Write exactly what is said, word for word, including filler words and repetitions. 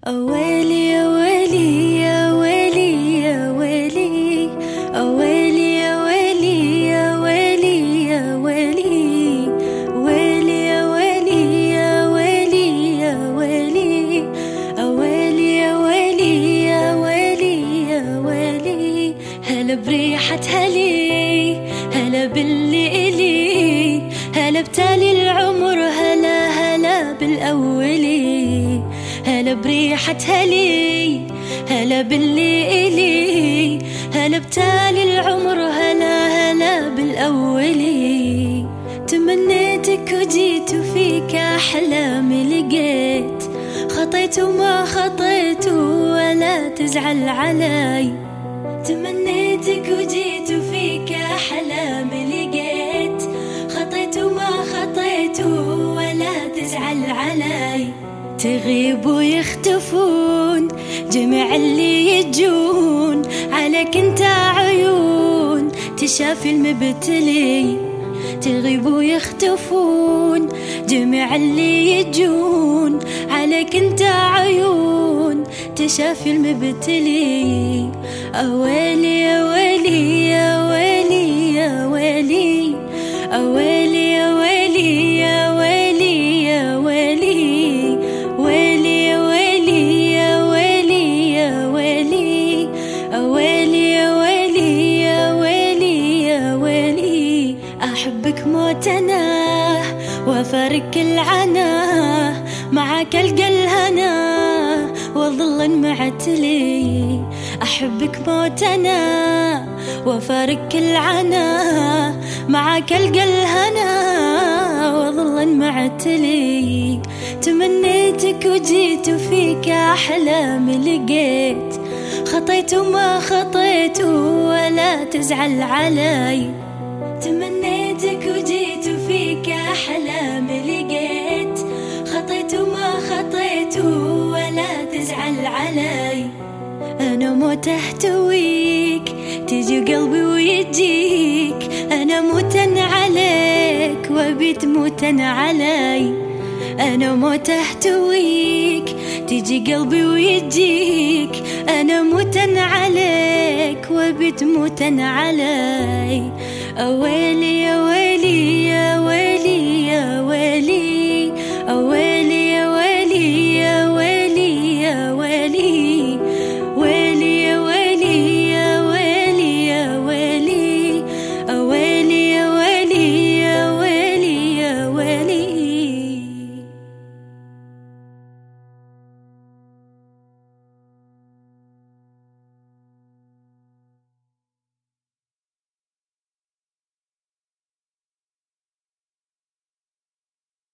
أويلي يا ويلي يا ويلي يا ويلي أويلي يا ويلي يا ويلي يا ويلي ويلي يا ويلي يا ويلي يا ويلي أويلي يا ويلي يا ويلي يا ويلي هلا بريحة هلي هلا باللي إلي هلا بتالي العمر هلا هلا بالأولي هلا بريحة هلي هلا باللي إلي هلا بتالي العمر هلا هلا بالأولي تمنيتك وجيت وفيك أحلامي لقيت خطيت وما خطيت ولا تزعل علي تمنيتك وجيت وفيك أحلامي لقيت خطيت وما خطيت ولا تزعل علي تغيب ويختفون جميع اللي يجون عليك انت عيون تشافي المبتلي تغيب ويختفون جميع اللي يجون عليك انت عيون تشافي المبتلي أويلي يا ويلي يا ويلي يا ويلي أويلي يا ويلي يا ويلي يا ويلي ويلي يا ويلي يا ويلي يا ويلي أويلي يا ويلي يا ويلي يا ويلي أحبك موت أنا وأفارق العنا معك ألقى الهنا وظل معتلي أحبك موت أنا وأفارق العنا معك ألقى الهنا وظل معتلي تمنيتك وجيت وفيك أحلامي لقيت خطيت وما خطيت ولا تزعل علي تمنيتك وجيت وفيك أحلامي لقيت خطيت وما خطيت ولا تزعل علي أنا موت أحتويك تجي قلبي ويجيك أنا موتن عليك وبيت موتن علي أنا موت أحتويك تجي قلبي ويجيك أنا موتن عليك وبيت موتن علي أويلي يا ويلي يا ويلي يا ويلي